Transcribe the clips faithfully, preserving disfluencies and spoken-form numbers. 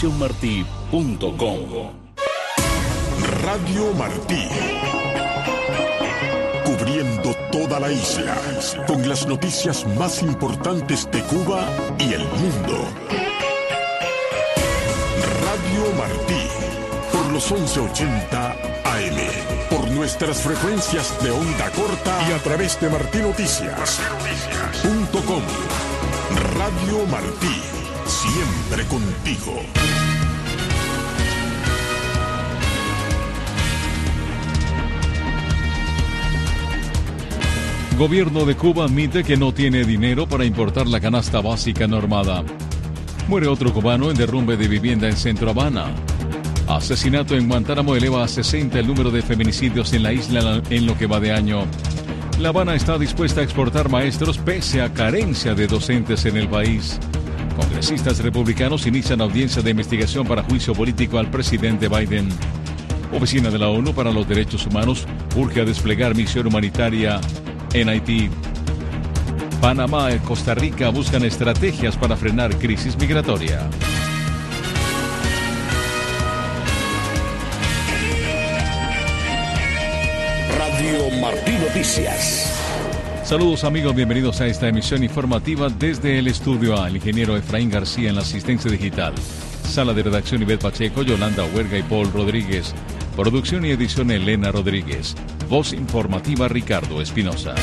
estación martí punto com. Radio Martí. Cubriendo toda la isla, con las noticias más importantes de Cuba y el mundo. Radio Martí, por los once ochenta A M, por nuestras frecuencias de onda corta y a través de martí noticias punto com. Radio Martí, siempre contigo. Gobierno de Cuba admite que no tiene dinero para importar la canasta básica normada. Muere otro cubano en derrumbe de vivienda en Centro Habana. Asesinato en Guantánamo eleva a sesenta el número de feminicidios en la isla en lo que va de año. La Habana está dispuesta a exportar maestros pese a carencia de docentes en el país. Congresistas republicanos inician audiencia de investigación para juicio político al presidente Biden. Oficina de la ONU para los Derechos Humanos urge a desplegar misión humanitaria en Haití. Panamá y Costa Rica buscan estrategias para frenar crisis migratoria. Radio Martí Noticias. Saludos amigos, bienvenidos a esta emisión informativa desde el estudio A. El ingeniero Efraín García en la asistencia digital. Sala de redacción Ivette Pacheco, Yolanda Huerga y Paul Rodríguez. Producción y edición Elena Rodríguez. Voz informativa Ricardo Espinosa.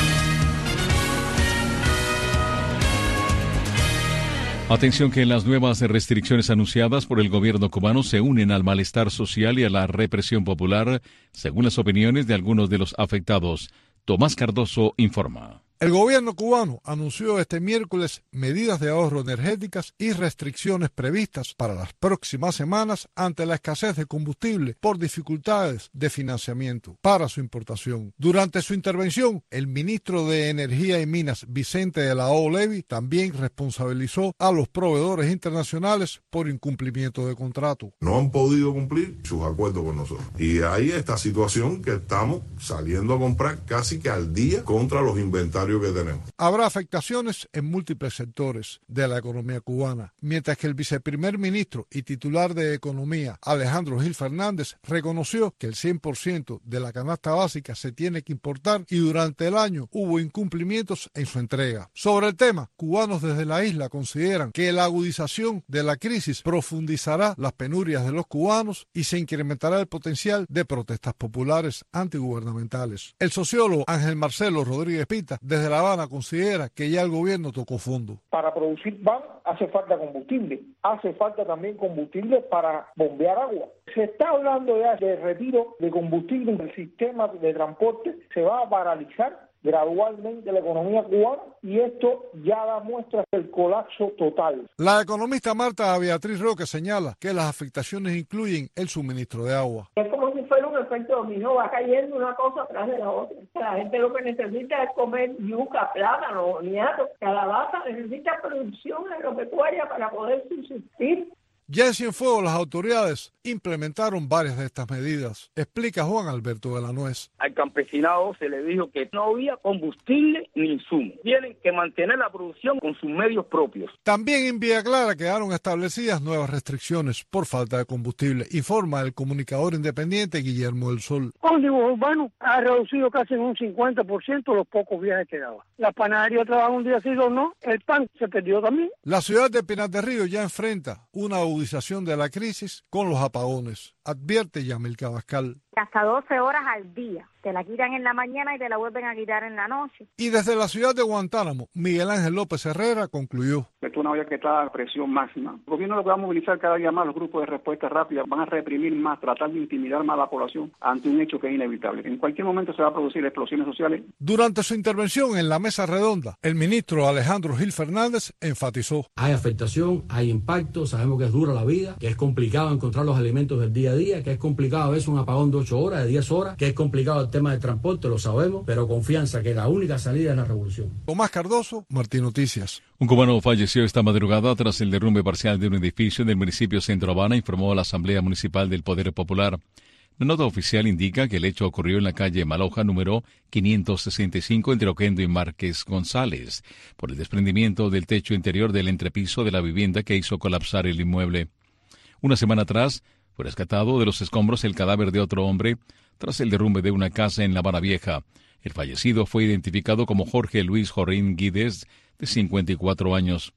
Atención que las nuevas restricciones anunciadas por el gobierno cubano se unen al malestar social y a la represión popular, según las opiniones de algunos de los afectados. Tomás Cardoso informa. El gobierno cubano anunció este miércoles medidas de ahorro energéticas y restricciones previstas para las próximas semanas ante la escasez de combustible por dificultades de financiamiento para su importación. Durante su intervención, el ministro de Energía y Minas, Vicente de la O. Levy, también responsabilizó a los proveedores internacionales por incumplimiento de contrato. No han podido cumplir sus acuerdos con nosotros. Y hay esta situación que estamos saliendo a comprar casi que al día contra los inventarios que tenemos. Habrá afectaciones en múltiples sectores de la economía cubana, mientras que el viceprimer ministro y titular de Economía, Alejandro Gil Fernández, reconoció que el cien por ciento de la canasta básica se tiene que importar y durante el año hubo incumplimientos en su entrega. Sobre el tema, cubanos desde la isla consideran que la agudización de la crisis profundizará las penurias de los cubanos y se incrementará el potencial de protestas populares antigubernamentales. El sociólogo Ángel Marcelo Rodríguez Pita, desde La Habana, considera que ya el gobierno tocó fondo. Para producir pan hace falta combustible, hace falta también combustible para bombear agua. Se está hablando ya de retiro de combustible, el sistema de transporte se va a paralizar gradualmente la economía cubana y esto ya da muestras del colapso total. La economista Marta Beatriz Roque señala que las afectaciones incluyen el suministro de agua. Es como si fuera un efecto dominó, va cayendo una cosa atrás de la otra. La gente lo que necesita es comer yuca, plátano, boniato, calabaza, necesita producción agropecuaria para poder subsistir. Ya en Cienfuegos las autoridades implementaron varias de estas medidas, explica Juan Alberto de la Nuez. Al campesinado se le dijo que no había combustible ni insumos. Tienen que mantener la producción con sus medios propios. También en Villa Clara quedaron establecidas nuevas restricciones por falta de combustible, informa el comunicador independiente Guillermo del Sol. Ómnibus urbano ha reducido casi en un cincuenta por ciento los pocos viajes que daba. La panadería trabaja un día sí o no, el pan se perdió también. La ciudad de Pinar del Río ya enfrenta una agudización de la crisis con los apagones, advierte Yamil Cabascal. Hasta doce horas al día. Te la quitan en la mañana y te la vuelven a quitar en la noche. Y desde la ciudad de Guantánamo, Miguel Ángel López Herrera concluyó. Esto es una olla que está a presión máxima. El gobierno lo que va a movilizar cada día más los grupos de respuesta rápida, van a reprimir más, tratar de intimidar más a la población ante un hecho que es inevitable. En cualquier momento se va a producir explosiones sociales. Durante su intervención en la mesa redonda, el ministro Alejandro Gil Fernández enfatizó. Hay afectación, hay impacto, sabemos que es dura la vida, que es complicado encontrar los alimentos del día a día, que es complicado a veces un apagón de ocho horas, de diez horas, que es complicado el tema del transporte, lo sabemos, pero confianza que la única salida es la revolución. Tomás Cardoso, Martí Noticias. Un cubano falleció esta madrugada tras el derrumbe parcial de un edificio en el municipio Centro Habana, informó la Asamblea Municipal del Poder Popular. La nota oficial indica que el hecho ocurrió en la calle Maloja número quinientos sesenta y cinco entre Oquendo y Márquez González, por el desprendimiento del techo interior del entrepiso de la vivienda que hizo colapsar el inmueble. Una semana atrás, fue rescatado de los escombros el cadáver de otro hombre tras el derrumbe de una casa en La Habana Vieja. El fallecido fue identificado como Jorge Luis Jorín Guídez, de cincuenta y cuatro años.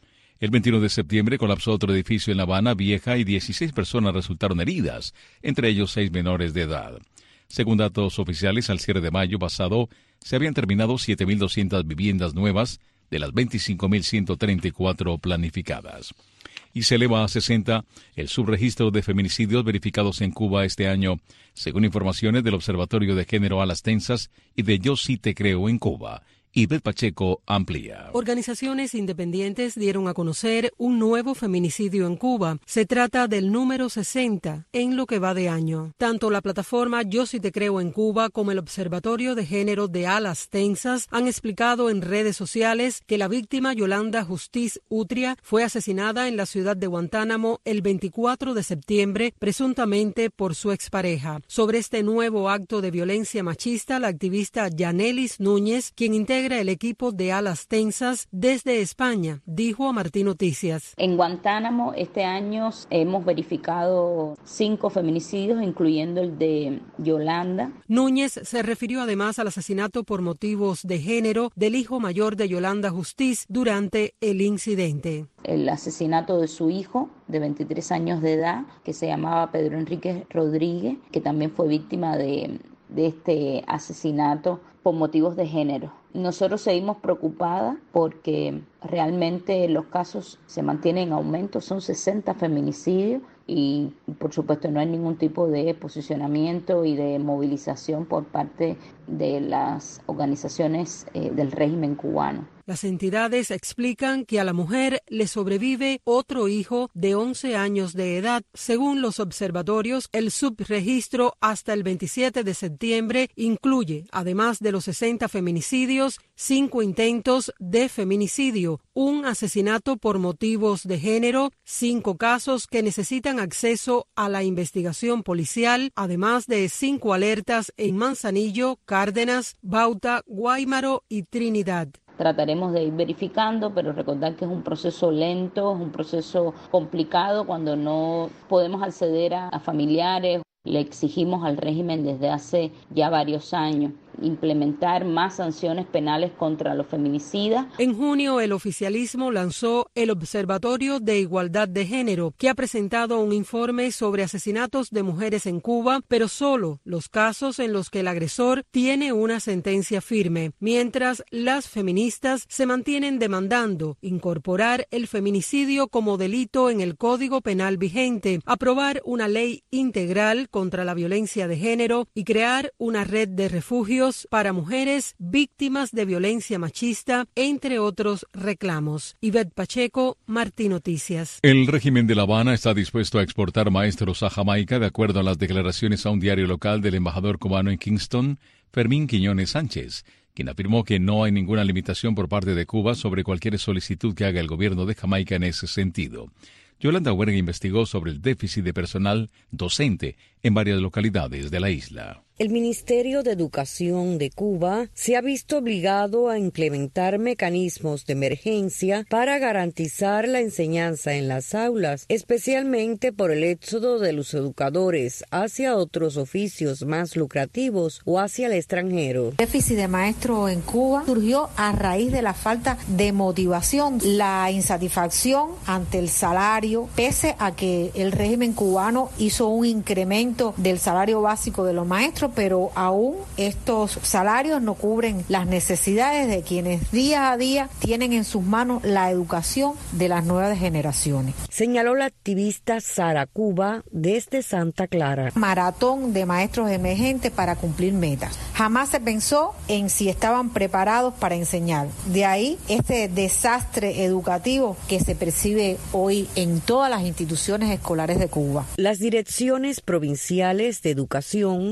El veintiuno de septiembre colapsó otro edificio en La Habana Vieja y dieciséis personas resultaron heridas, entre ellos seis menores de edad. Según datos oficiales, al cierre de mayo pasado, se habían terminado siete mil doscientas viviendas nuevas de las veinticinco mil ciento treinta y cuatro planificadas. Y se eleva a sesenta el subregistro de feminicidios verificados en Cuba este año, según informaciones del Observatorio de Género a las Tensas y de Yo Sí Te Creo en Cuba. Ivette Pacheco amplía. Organizaciones independientes dieron a conocer un nuevo feminicidio en Cuba. Se trata del número sesenta en lo que va de año. Tanto la plataforma Yo Sí Te Creo en Cuba como el Observatorio de Género de Alas Tensas han explicado en redes sociales que la víctima Yolanda Justiz Utria fue asesinada en la ciudad de Guantánamo el veinticuatro de septiembre, presuntamente por su expareja. Sobre este nuevo acto de violencia machista, la activista Yanelis Núñez, quien integra el equipo de Alas Tensas desde España, dijo a Martín Noticias. En Guantánamo este año hemos verificado cinco feminicidios, incluyendo el de Yolanda. Núñez se refirió además al asesinato por motivos de género del hijo mayor de Yolanda Justiz durante el incidente. El asesinato de su hijo de veintitrés años de edad, que se llamaba Pedro Enrique Rodríguez, que también fue víctima de, de este asesinato por motivos de género. Nosotros seguimos preocupadas porque realmente los casos se mantienen en aumento, son sesenta feminicidios y por supuesto no hay ningún tipo de posicionamiento y de movilización por parte de las organizaciones eh, del régimen cubano. Las entidades explican que a la mujer le sobrevive otro hijo de once años de edad. Según los observatorios, el subregistro hasta el veintisiete de septiembre incluye, además de los sesenta feminicidios, cinco intentos de feminicidio, un asesinato por motivos de género, cinco casos que necesitan acceso a la investigación policial, además de cinco alertas en Manzanillo, Cárdenas, Bauta, Guáimaro y Trinidad. Trataremos de ir verificando, pero recordar que es un proceso lento, es un proceso complicado cuando no podemos acceder a, a familiares. Le exigimos al régimen desde hace ya varios años implementar más sanciones penales contra los feminicidas. En junio, el oficialismo lanzó el Observatorio de Igualdad de Género, que ha presentado un informe sobre asesinatos de mujeres en Cuba, pero solo los casos en los que el agresor tiene una sentencia firme, mientras las feministas se mantienen demandando incorporar el feminicidio como delito en el Código Penal vigente, aprobar una ley integral contra la violencia de género y crear una red de refugios para mujeres víctimas de violencia machista, entre otros reclamos. Ivette Pacheco, Martín Noticias. El régimen de La Habana está dispuesto a exportar maestros a Jamaica, de acuerdo a las declaraciones a un diario local del embajador cubano en Kingston, Fermín Quiñones Sánchez, quien afirmó que no hay ninguna limitación por parte de Cuba sobre cualquier solicitud que haga el gobierno de Jamaica en ese sentido. Yolanda Huerga investigó sobre el déficit de personal docente en varias localidades de la isla. El Ministerio de Educación de Cuba se ha visto obligado a implementar mecanismos de emergencia para garantizar la enseñanza en las aulas, especialmente por el éxodo de los educadores hacia otros oficios más lucrativos o hacia el extranjero. El déficit de maestros en Cuba surgió a raíz de la falta de motivación, la insatisfacción ante el salario, pese a que el régimen cubano hizo un incremento del salario básico de los maestros, pero aún estos salarios no cubren las necesidades de quienes día a día tienen en sus manos la educación de las nuevas generaciones. Señaló la activista Sara Cuba desde Santa Clara. Maratón de maestros emergentes para cumplir metas. Jamás se pensó en si estaban preparados para enseñar. De ahí este desastre educativo que se percibe hoy en todas las instituciones escolares de Cuba. Las direcciones provinciales de educación han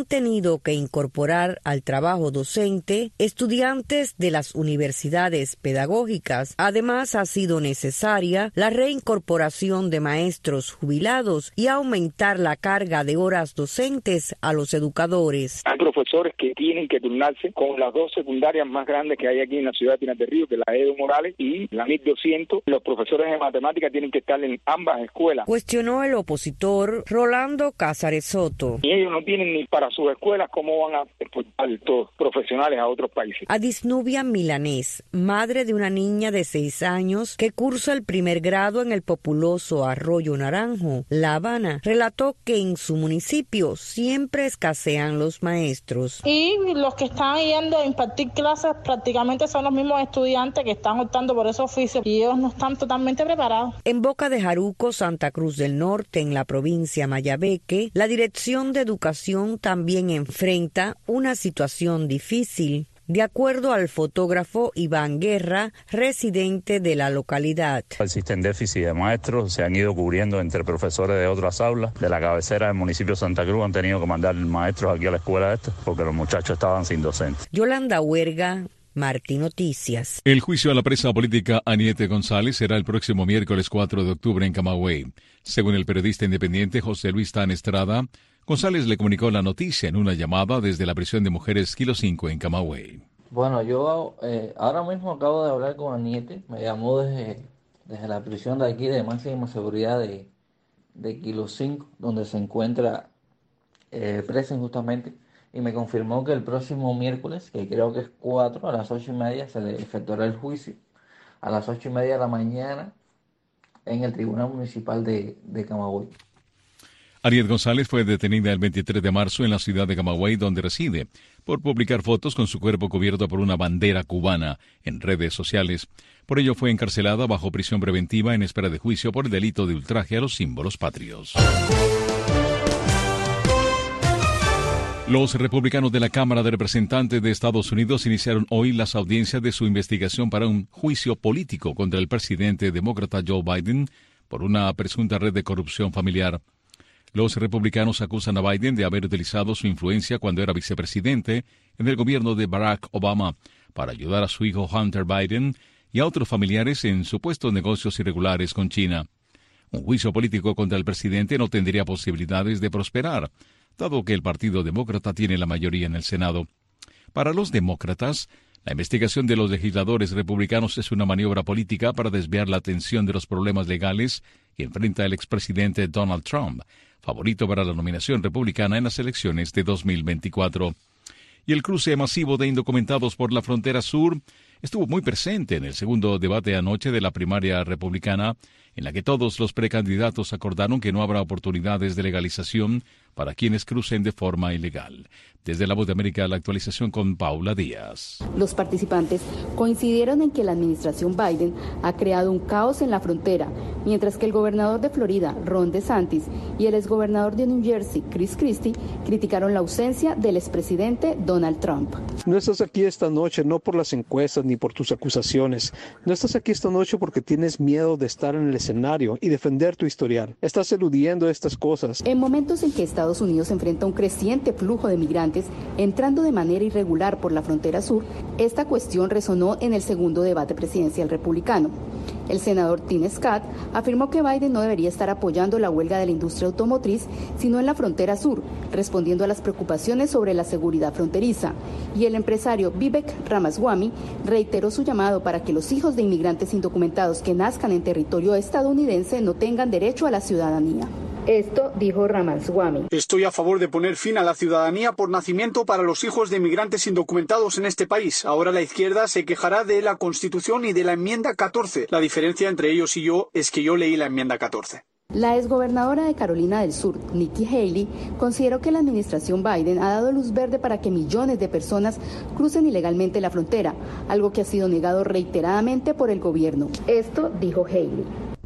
tenido que incorporar al trabajo docente estudiantes de las universidades pedagógicas. Además, ha sido necesaria la reincorporación de maestros jubilados y aumentar la carga de horas docentes a los educadores. Hay profesores que tienen que turnarse con las dos secundarias más grandes que hay aquí en la ciudad de Pinar del Río, que es la Edo Morales y la mil doscientos. Los profesores de matemáticas tienen que estar en ambas escuelas. Cuestionó el opositor Rolando Cázares Soto. Y ellos no tienen ni para sus escuelas cómo van a exportar estos profesionales a otros países. Adisnubia Milanés, madre de una niña de seis años que cursa el primer grado en el populoso Arroyo Naranjo, La Habana, relató que en su municipio siempre escasean los maestros. Y los que están yendo a impartir clases prácticamente son los mismos estudiantes que están optando por ese oficio y ellos no están totalmente preparados. En Boca de Jaruco, Santa Cruz del Norte, en la provincia Mayabeque, la Dirección de Educación también enfrenta una situación difícil. De acuerdo al fotógrafo Iván Guerra, residente de la localidad. Existen déficit de maestros, se han ido cubriendo entre profesores de otras aulas. De la cabecera del municipio de Santa Cruz han tenido que mandar maestros aquí a la escuela esta porque los muchachos estaban sin docentes. Yolanda Huerga, Martí Noticias. El juicio a la presa política Aniete González será el próximo miércoles cuatro de octubre en Camagüey. Según el periodista independiente José Luis Tan Estrada, González le comunicó la noticia en una llamada desde la prisión de mujeres Kilo cinco en Camagüey. Bueno, yo eh, ahora mismo acabo de hablar con Aniete, me llamó desde, desde la prisión de aquí de máxima seguridad de, de Kilo cinco, donde se encuentra eh, presa injustamente, y me confirmó que el próximo miércoles, que creo que es cuatro, a las ocho y media, se le efectuará el juicio, a las ocho y media de la mañana, en el Tribunal Municipal de, de Camagüey. Aniete González fue detenida el veintitrés de marzo en la ciudad de Camagüey, donde reside, por publicar fotos con su cuerpo cubierto por una bandera cubana en redes sociales. Por ello fue encarcelada bajo prisión preventiva en espera de juicio por el delito de ultraje a los símbolos patrios. Los republicanos de la Cámara de Representantes de Estados Unidos iniciaron hoy las audiencias de su investigación para un juicio político contra el presidente demócrata Joe Biden por una presunta red de corrupción familiar. Los republicanos acusan a Biden de haber utilizado su influencia cuando era vicepresidente en el gobierno de Barack Obama para ayudar a su hijo Hunter Biden y a otros familiares en supuestos negocios irregulares con China. Un juicio político contra el presidente no tendría posibilidades de prosperar, dado que el Partido Demócrata tiene la mayoría en el Senado. Para los demócratas, la investigación de los legisladores republicanos es una maniobra política para desviar la atención de los problemas legales que enfrenta el expresidente Donald Trump, favorito para la nominación republicana en las elecciones de dos mil veinticuatro. Y el cruce masivo de indocumentados por la frontera sur estuvo muy presente en el segundo debate anoche de la primaria republicana, en la que todos los precandidatos acordaron que no habrá oportunidades de legalización para quienes crucen de forma ilegal. Desde La Voz de América, la actualización con Paula Díaz. Los participantes coincidieron en que la administración Biden ha creado un caos en la frontera, mientras que el gobernador de Florida, Ron DeSantis, y el exgobernador de New Jersey, Chris Christie, criticaron la ausencia del expresidente Donald Trump. No estás aquí esta noche no por las encuestas ni por tus acusaciones. No estás aquí esta noche porque tienes miedo de estar en el escenario y defender tu historial. Estás eludiendo estas cosas. En momentos en que Estados Unidos enfrenta un creciente flujo de migrantes entrando de manera irregular por la frontera sur, esta cuestión resonó en el segundo debate presidencial republicano. El senador Tim Scott afirmó que Biden no debería estar apoyando la huelga de la industria automotriz, sino en la frontera sur, respondiendo a las preocupaciones sobre la seguridad fronteriza. Y el empresario Vivek Ramaswamy reiteró su llamado para que los hijos de inmigrantes indocumentados que nazcan en territorio estadounidense no tengan derecho a la ciudadanía. Esto dijo Ramaswamy. Estoy a favor de poner fin a la ciudadanía por nacimiento para los hijos de inmigrantes indocumentados en este país. Ahora la izquierda se quejará de la Constitución y de la enmienda catorce. La diferencia entre ellos y yo es que yo leí la enmienda catorce. La exgobernadora de Carolina del Sur, Nikki Haley, consideró que la administración Biden ha dado luz verde para que millones de personas crucen ilegalmente la frontera, algo que ha sido negado reiteradamente por el gobierno. Esto dijo Haley.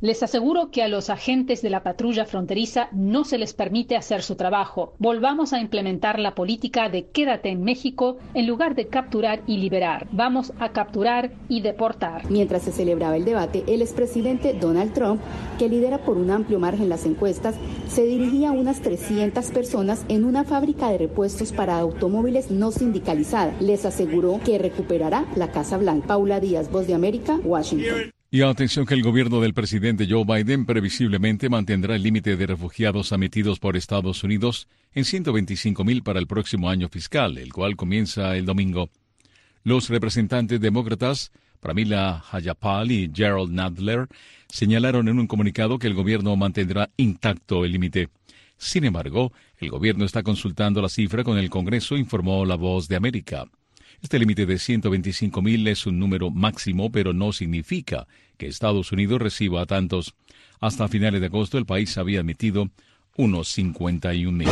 Les aseguro que a los agentes de la patrulla fronteriza no se les permite hacer su trabajo. Volvamos a implementar la política de quédate en México en lugar de capturar y liberar. Vamos a capturar y deportar. Mientras se celebraba el debate, el expresidente Donald Trump, que lidera por un amplio margen las encuestas, se dirigía a unas trescientas personas en una fábrica de repuestos para automóviles no sindicalizada. Les aseguró que recuperará la Casa Blanca. Paula Díaz, Voz de América, Washington. Y atención que el gobierno del presidente Joe Biden previsiblemente mantendrá el límite de refugiados admitidos por Estados Unidos en ciento veinticinco mil para el próximo año fiscal, el cual comienza el domingo. Los representantes demócratas, Pramila Jayapal y Gerald Nadler, señalaron en un comunicado que el gobierno mantendrá intacto el límite. Sin embargo, el gobierno está consultando la cifra con el Congreso, informó La Voz de América. Este límite de ciento veinticinco mil es un número máximo, pero no significa que Estados Unidos reciba a tantos. Hasta finales de agosto, el país había admitido unos cincuenta y un mil.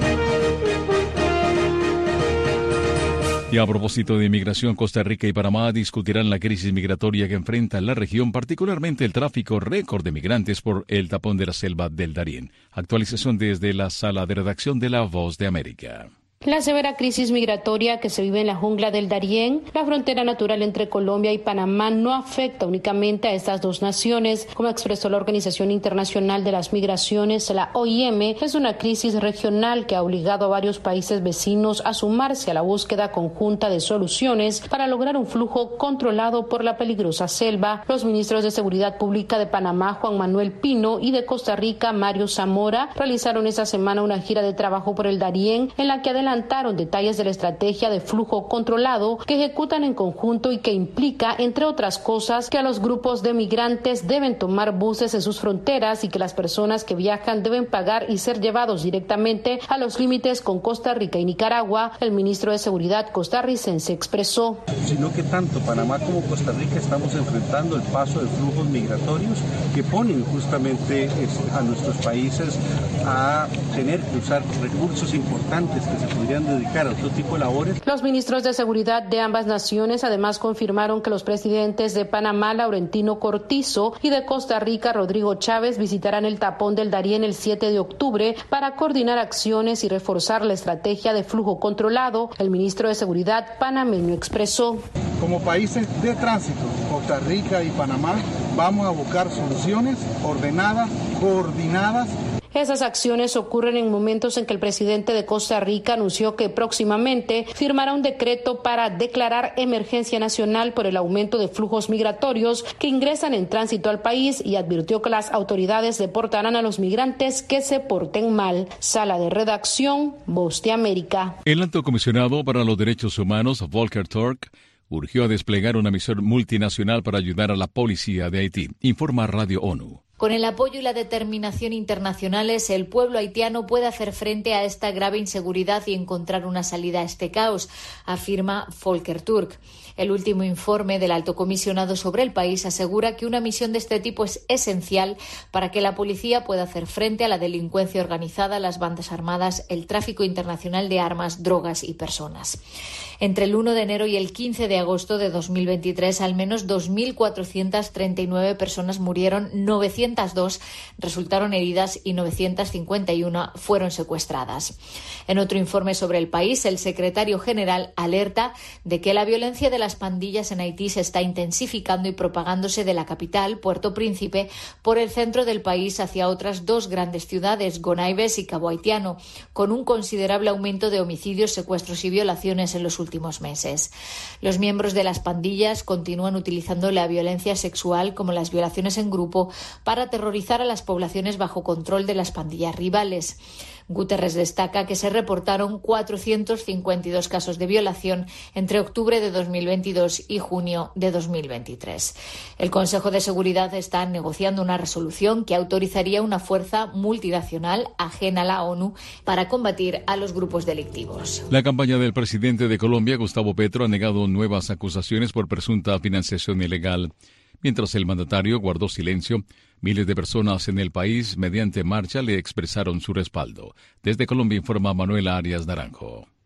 Y a propósito de inmigración, Costa Rica y Panamá discutirán la crisis migratoria que enfrenta la región, particularmente el tráfico récord de migrantes por el tapón de la selva del Darién. Actualización desde la sala de redacción de La Voz de América. La severa crisis migratoria que se vive en la jungla del Darién, la frontera natural entre Colombia y Panamá, no afecta únicamente a estas dos naciones. Como expresó la Organización Internacional de las Migraciones, la O I M, es una crisis regional que ha obligado a varios países vecinos a sumarse a la búsqueda conjunta de soluciones para lograr un flujo controlado por la peligrosa selva. Los ministros de Seguridad Pública de Panamá, Juan Manuel Pino, y de Costa Rica, Mario Zamora, realizaron esta semana una gira de trabajo por el Darién en la que adelantaron adelantaron detalles de la estrategia de flujo controlado que ejecutan en conjunto y que implica, entre otras cosas, que a los grupos de migrantes deben tomar buses en sus fronteras y que las personas que viajan deben pagar y ser llevados directamente a los límites con Costa Rica y Nicaragua. El ministro de Seguridad costarricense expresó. Sino que tanto Panamá como Costa Rica estamos enfrentando el paso de flujos migratorios que ponen justamente a nuestros países a tener que usar recursos importantes que se podrían dedicar a otro tipo de labores. Los ministros de Seguridad de ambas naciones además confirmaron que los presidentes de Panamá, Laurentino Cortizo, y de Costa Rica, Rodrigo Chávez, visitarán el tapón del Darién el siete de octubre para coordinar acciones y reforzar la estrategia de flujo controlado. El ministro de Seguridad panameño expresó. Como países de tránsito, Costa Rica y Panamá, vamos a buscar soluciones ordenadas, coordinadas. Esas acciones ocurren en momentos en que el presidente de Costa Rica anunció que próximamente firmará un decreto para declarar emergencia nacional por el aumento de flujos migratorios que ingresan en tránsito al país y advirtió que las autoridades deportarán a los migrantes que se porten mal. Sala de redacción, Voz de América. El alto comisionado para los derechos humanos, Volker Turk, urgió a desplegar una misión multinacional para ayudar a la policía de Haití, informa Radio ONU. Con el apoyo y la determinación internacionales, el pueblo haitiano puede hacer frente a esta grave inseguridad y encontrar una salida a este caos, afirma Volker Turk. El último informe del Alto Comisionado sobre el país asegura que una misión de este tipo es esencial para que la policía pueda hacer frente a la delincuencia organizada, las bandas armadas, el tráfico internacional de armas, drogas y personas. Entre el uno de enero y el quince de agosto de dos mil veintitrés, al menos dos mil cuatrocientas treinta y nueve personas murieron, novecientas dos resultaron heridas y novecientas cincuenta y uno fueron secuestradas. En otro informe sobre el país, el secretario general alerta de que la violencia de las pandillas en Haití se está intensificando y propagándose de la capital, Puerto Príncipe, por el centro del país hacia otras dos grandes ciudades, Gonaives y Cabo Haitiano, con un considerable aumento de homicidios, secuestros y violaciones en los últimos meses. Los miembros de las pandillas continúan utilizando la violencia sexual, como las violaciones en grupo, para aterrorizar a las poblaciones bajo control de las pandillas rivales. Guterres destaca que se reportaron cuatrocientos cincuenta y dos casos de violación entre octubre de dos mil veintidós y junio de dos mil veintitrés. El Consejo de Seguridad está negociando una resolución que autorizaría una fuerza multinacional ajena a la ONU para combatir a los grupos delictivos. La campaña del presidente de Colombia, Gustavo Petro, ha negado nuevas acusaciones por presunta financiación ilegal. Mientras el mandatario guardó silencio, miles de personas en el país, mediante marcha, le expresaron su respaldo. Desde Colombia informa Manuela Arias Naranjo.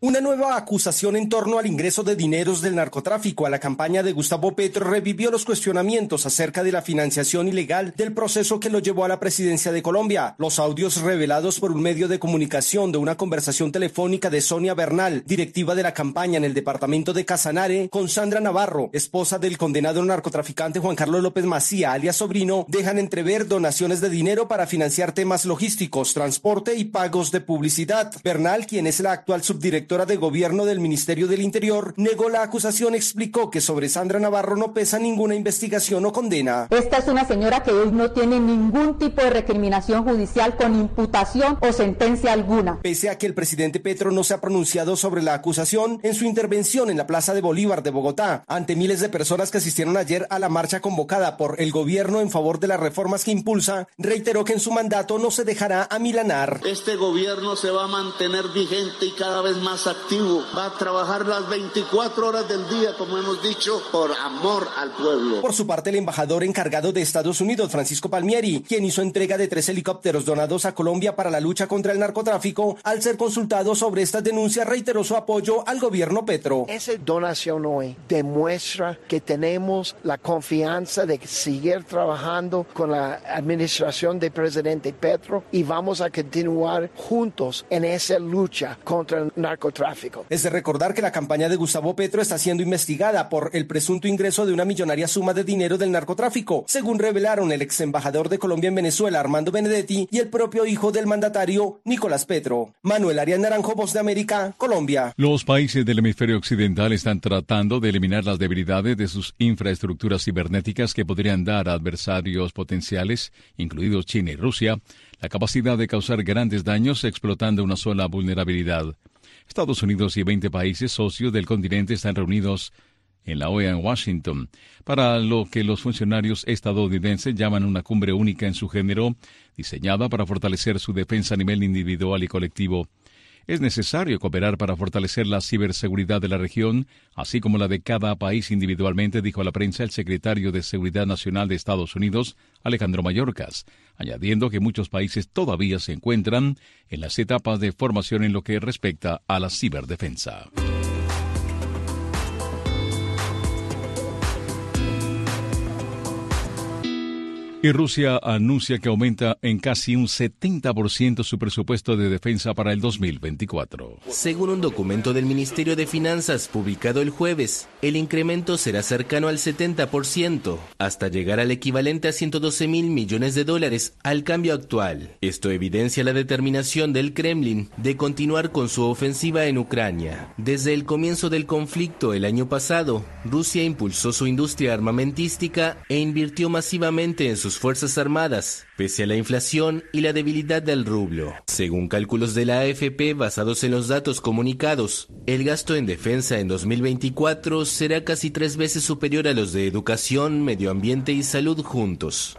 Una nueva acusación en torno al ingreso de dineros del narcotráfico a la campaña de Gustavo Petro revivió los cuestionamientos acerca de la financiación ilegal del proceso que lo llevó a la presidencia de Colombia. Los audios revelados por un medio de comunicación de una conversación telefónica de Sonia Bernal, directiva de la campaña en el departamento de Casanare, con Sandra Navarro, esposa del condenado narcotraficante Juan Carlos López Macía, alias Sobrino, dejan entrever donaciones de dinero para financiar temas logísticos, transporte y pagos de publicidad. Bernal, quien es la actual subdirectora de gobierno del Ministerio del Interior, negó la acusación, explicó que sobre Sandra Navarro no pesa ninguna investigación o condena. Esta es una señora que hoy no tiene ningún tipo de recriminación judicial con imputación o sentencia alguna. Pese a que el presidente Petro no se ha pronunciado sobre la acusación, en su intervención en la Plaza de Bolívar de Bogotá, ante miles de personas que asistieron ayer a la marcha convocada por el gobierno en favor de las reformas que impulsa, reiteró que en su mandato no se dejará amilanar. Este gobierno se va a mantener vigente y cada vez más activo, va a trabajar las veinticuatro horas del día, como hemos dicho, por amor al pueblo. Por su parte, el embajador encargado de Estados Unidos, Francisco Palmieri, quien hizo entrega de tres helicópteros donados a Colombia para la lucha contra el narcotráfico, al ser consultado sobre estas denuncias, reiteró su apoyo al gobierno Petro. Esa donación hoy demuestra que tenemos la confianza de seguir trabajando con la administración del presidente Petro y vamos a continuar juntos en esa lucha contra el narcotráfico. Es de recordar que la campaña de Gustavo Petro está siendo investigada por el presunto ingreso de una millonaria suma de dinero del narcotráfico, según revelaron el ex embajador de Colombia en Venezuela, Armando Benedetti, y el propio hijo del mandatario, Nicolás Petro. Manuel Arias Naranjo, Voz de América, Colombia. Los países del hemisferio occidental están tratando de eliminar las debilidades de sus infraestructuras cibernéticas que podrían dar a adversarios potenciales, incluidos China y Rusia, la capacidad de causar grandes daños explotando una sola vulnerabilidad. Estados Unidos y veinte países socios del continente están reunidos en la O E A en Washington para lo que los funcionarios estadounidenses llaman una cumbre única en su género, diseñada para fortalecer su defensa a nivel individual y colectivo. Es necesario cooperar para fortalecer la ciberseguridad de la región, así como la de cada país individualmente, dijo a la prensa el secretario de Seguridad Nacional de Estados Unidos, Alejandro Mayorkas, añadiendo que muchos países todavía se encuentran en las etapas de formación en lo que respecta a la ciberdefensa. Y Rusia anuncia que aumenta en casi un setenta por ciento su presupuesto de defensa para el dos mil veinticuatro. Según un documento del Ministerio de Finanzas publicado el jueves, el incremento será cercano al setenta por ciento, hasta llegar al equivalente a ciento doce mil millones de dólares al cambio actual. Esto evidencia la determinación del Kremlin de continuar con su ofensiva en Ucrania. Desde el comienzo del conflicto el año pasado, Rusia impulsó su industria armamentística e invirtió masivamente en sus Fuerzas Armadas, pese a la inflación y la debilidad del rublo. Según cálculos de la A F P basados en los datos comunicados, el gasto en defensa en dos mil veinticuatro será casi tres veces superior a los de educación, medio ambiente y salud juntos.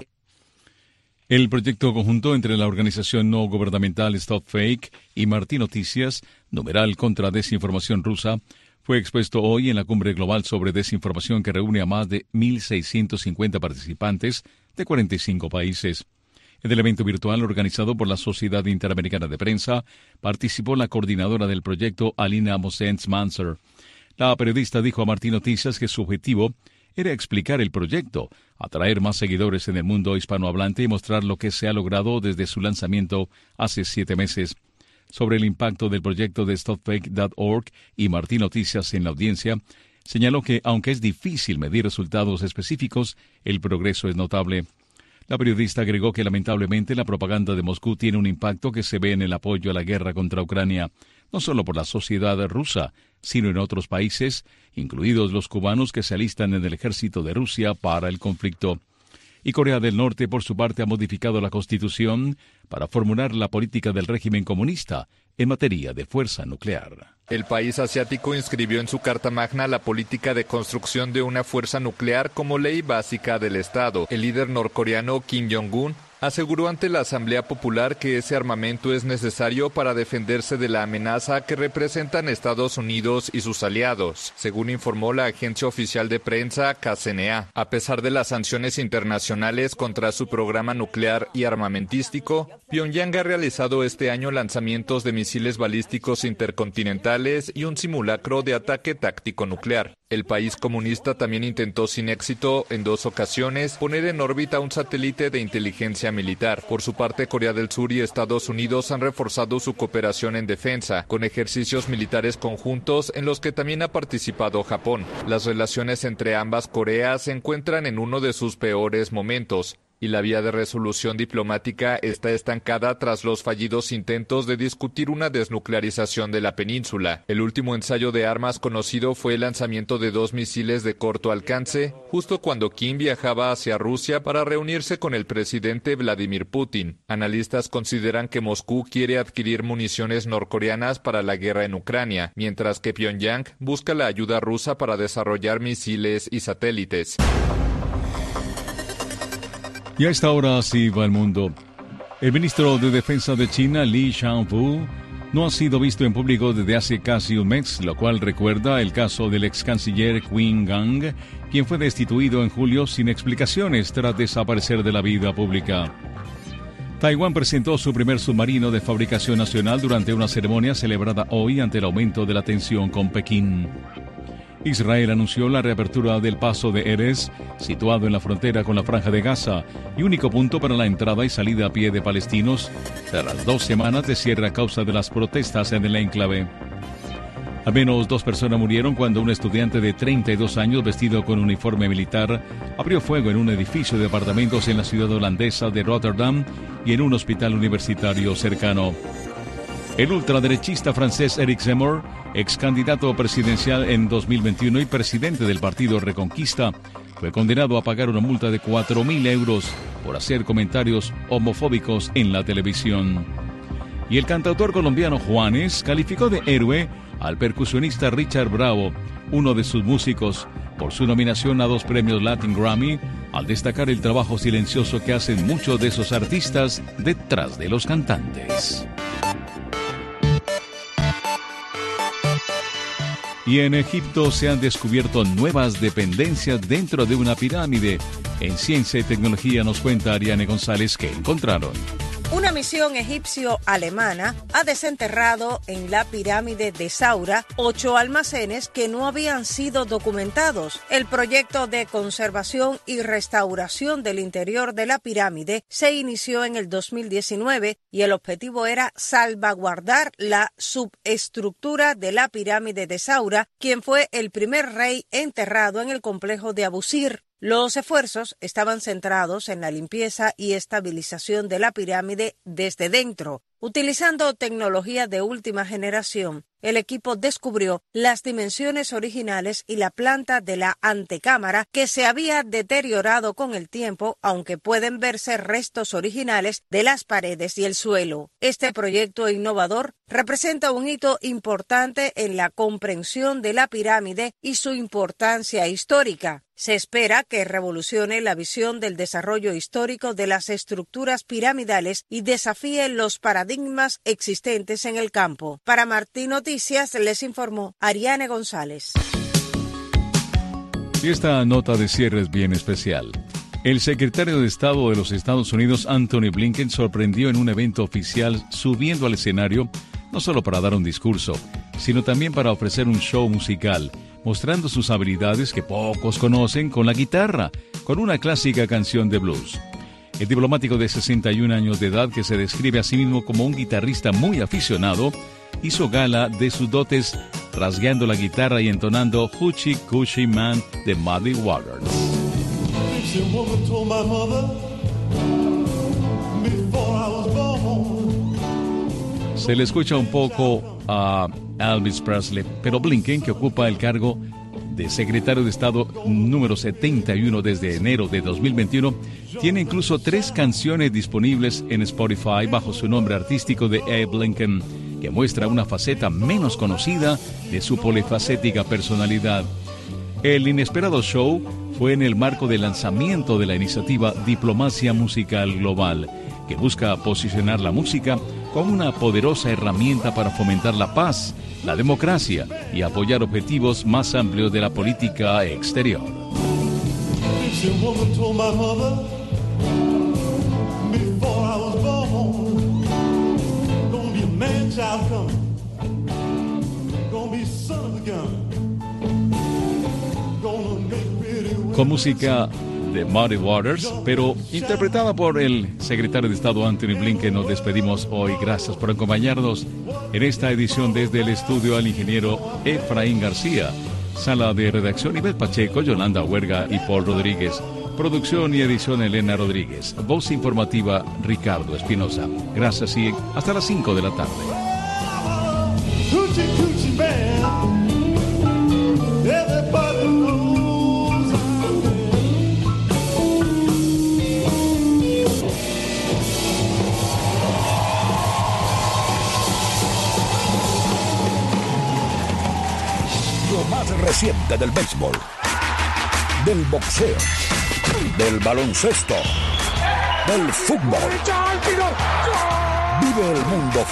El proyecto conjunto entre la organización no gubernamental Stop Fake y Martí Noticias, numeral contra desinformación rusa, fue expuesto hoy en la Cumbre Global sobre Desinformación que reúne a más de mil seiscientos cincuenta participantes de cuarenta y cinco países. En el evento virtual organizado por la Sociedad Interamericana de Prensa, participó la coordinadora del proyecto, Alina Mosens-Manser. La periodista dijo a Martí Noticias que su objetivo era explicar el proyecto, atraer más seguidores en el mundo hispanohablante y mostrar lo que se ha logrado desde su lanzamiento hace siete meses. Sobre el impacto del proyecto de stop fake punto org y Martí Noticias en la audiencia, señaló que, aunque es difícil medir resultados específicos, el progreso es notable. La periodista agregó que lamentablemente la propaganda de Moscú tiene un impacto que se ve en el apoyo a la guerra contra Ucrania, no solo por la sociedad rusa, sino en otros países, incluidos los cubanos que se alistan en el ejército de Rusia para el conflicto. Y Corea del Norte, por su parte, ha modificado la Constitución para formular la política del régimen comunista en materia de fuerza nuclear. El país asiático inscribió en su Carta Magna la política de construcción de una fuerza nuclear como ley básica del Estado. El líder norcoreano Kim Jong-un aseguró ante la Asamblea Popular que ese armamento es necesario para defenderse de la amenaza que representan Estados Unidos y sus aliados, según informó la agencia oficial de prensa K C N A. A pesar de las sanciones internacionales contra su programa nuclear y armamentístico, Pyongyang ha realizado este año lanzamientos de misiles balísticos intercontinentales y un simulacro de ataque táctico nuclear. El país comunista también intentó sin éxito, en dos ocasiones, poner en órbita un satélite de inteligencia militar. Por su parte, Corea del Sur y Estados Unidos han reforzado su cooperación en defensa, con ejercicios militares conjuntos en los que también ha participado Japón. Las relaciones entre ambas Coreas se encuentran en uno de sus peores momentos, y la vía de resolución diplomática está estancada tras los fallidos intentos de discutir una desnuclearización de la península. El último ensayo de armas conocido fue el lanzamiento de dos misiles de corto alcance, justo cuando Kim viajaba hacia Rusia para reunirse con el presidente Vladimir Putin. Analistas consideran que Moscú quiere adquirir municiones norcoreanas para la guerra en Ucrania, mientras que Pyongyang busca la ayuda rusa para desarrollar misiles y satélites. Y a esta hora sí va el mundo. El ministro de Defensa de China, Li Shangfu, no ha sido visto en público desde hace casi un mes, lo cual recuerda el caso del ex canciller Qin Gang, quien fue destituido en julio sin explicaciones tras desaparecer de la vida pública. Taiwán presentó su primer submarino de fabricación nacional durante una ceremonia celebrada hoy ante el aumento de la tensión con Pekín. Israel anunció la reapertura del paso de Erez, situado en la frontera con la Franja de Gaza, y único punto para la entrada y salida a pie de palestinos, tras dos semanas de cierre a causa de las protestas en el enclave. Al menos dos personas murieron cuando un estudiante de treinta y dos años vestido con uniforme militar abrió fuego en un edificio de apartamentos en la ciudad holandesa de Rotterdam y en un hospital universitario cercano. El ultraderechista francés Éric Zemmour, ex candidato presidencial en dos mil veintiuno y presidente del partido Reconquista, fue condenado a pagar una multa de cuatro mil euros por hacer comentarios homofóbicos en la televisión. Y el cantautor colombiano Juanes calificó de héroe al percusionista Richard Bravo, uno de sus músicos, por su nominación a dos premios Latin Grammy, al destacar el trabajo silencioso que hacen muchos de esos artistas detrás de los cantantes. Y en Egipto se han descubierto nuevas dependencias dentro de una pirámide. En Ciencia y Tecnología nos cuenta Ariane González qué encontraron. Una misión egipcio-alemana ha desenterrado en la pirámide de Saura ocho almacenes que no habían sido documentados. El proyecto de conservación y restauración del interior de la pirámide se inició en el dos mil diecinueve y el objetivo era salvaguardar la subestructura de la pirámide de Saura, quien fue el primer rey enterrado en el complejo de Abusir. Los esfuerzos estaban centrados en la limpieza y estabilización de la pirámide desde dentro. Utilizando tecnología de última generación, el equipo descubrió las dimensiones originales y la planta de la antecámara que se había deteriorado con el tiempo, aunque pueden verse restos originales de las paredes y el suelo. Este proyecto innovador representa un hito importante en la comprensión de la pirámide y su importancia histórica. Se espera que revolucione la visión del desarrollo histórico de las estructuras piramidales y desafíe los paradigmas existentes en el campo. Para Martín Noticias les informó Ariane González. Y esta nota de cierre es bien especial. El secretario de Estado de los Estados Unidos, Anthony Blinken, sorprendió en un evento oficial subiendo al escenario, no solo para dar un discurso, sino también para ofrecer un show musical, mostrando sus habilidades que pocos conocen con la guitarra, con una clásica canción de blues. El diplomático de sesenta y un años de edad, que se describe a sí mismo como un guitarrista muy aficionado, hizo gala de sus dotes rasgueando la guitarra y entonando Hoochie Coochie Man de Muddy Waters. Se le escucha un poco a Elvis Presley, pero Blinken, que ocupa el cargo de secretario de Estado número setenta y uno desde enero de dos mil veintiuno, tiene incluso tres canciones disponibles en Spotify bajo su nombre artístico de Abe Blinken, que muestra una faceta menos conocida de su polifacética personalidad. El inesperado show fue en el marco del lanzamiento de la iniciativa Diplomacia Musical Global, que busca posicionar la música como una poderosa herramienta para fomentar la paz, la democracia y apoyar objetivos más amplios de la política exterior. Con música de Muddy Waters, pero interpretada por el secretario de Estado Anthony Blinken, nos despedimos hoy. Gracias por acompañarnos en esta edición desde el estudio al ingeniero Efraín García, sala de redacción Ivette Pacheco, Yolanda Huerga y Paul Rodríguez, producción y edición Elena Rodríguez, voz informativa Ricardo Espinosa. Gracias y hasta las cinco de la tarde. Más reciente del béisbol, del boxeo, del baloncesto, del fútbol. Vive el mundo